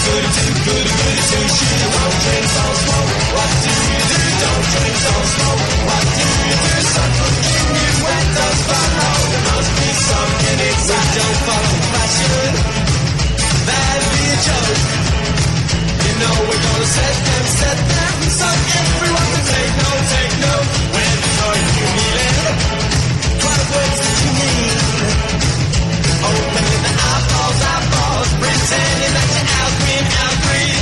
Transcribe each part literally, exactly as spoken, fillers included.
goody two, goody goody two shoes. Don't drink, don't smoke. What do you do? Don't drink, don't smoke. What do you do? Something in you when does follow. There must be something inside. We don't follow fashion. That'd be a joke. You know we're gonna set them, set them, so everyone can take note, take note. When are you feeling? What words did you mean? Opening the eyeballs, eyeballs, pretending that you're out green, out green.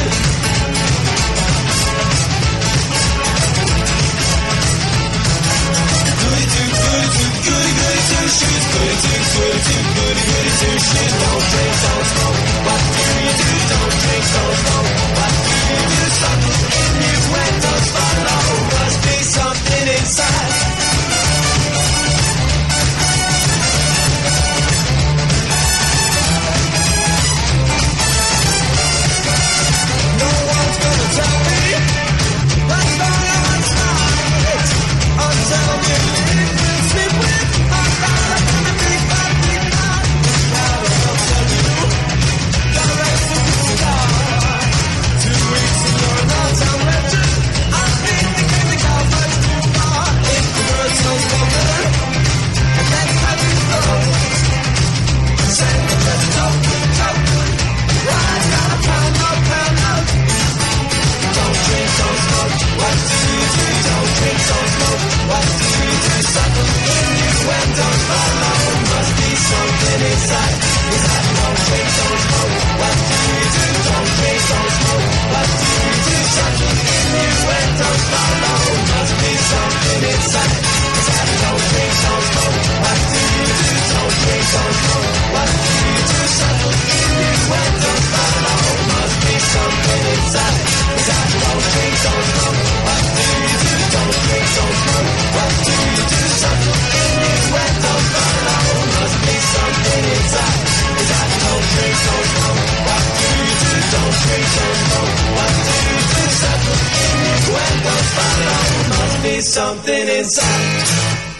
Goody two, goody two, goody goody two shoes. Goody two, goody two, goody goody two shoes. Don't drink, don't smoke. What do you do? Don't drink, don't smoke. What do you do? Something in you when don't follow. Must be something inside. No one's gonna tell me what's going on tonight. Until you sleep with my father from the big bad big night. Now I'll tell you, gotta raise the star. Two weeks and you're an all-time legend. I think we can go much too far. If the world's so spoken, and that's how you go. Send me just joke, joke. Right now, pound up, pound up. Don't drink, don't smoke. What do you do? Don't drink, don't smoke. What do you do? Something in you and don't follow. Must be something inside. Is that don't drink, don't smoke? What do you do? Don't drink, don't smoke. What do you do? Something in you and don't follow. Must be something inside. Is that don't drink, don't smoke? What do you do? Don't drink, don't smoke. What do you do? Something in you and don't follow. Must be something inside. Is that don't drink, don't smoke? What do you do? Don't drink, don't smoke. What do you do? Something in you and don't follow. Must be something inside. Is that don't drink, don't smoke? What do you do? Don't drink, don't smoke. What do you do? Something in you and don't follow. Must be something inside.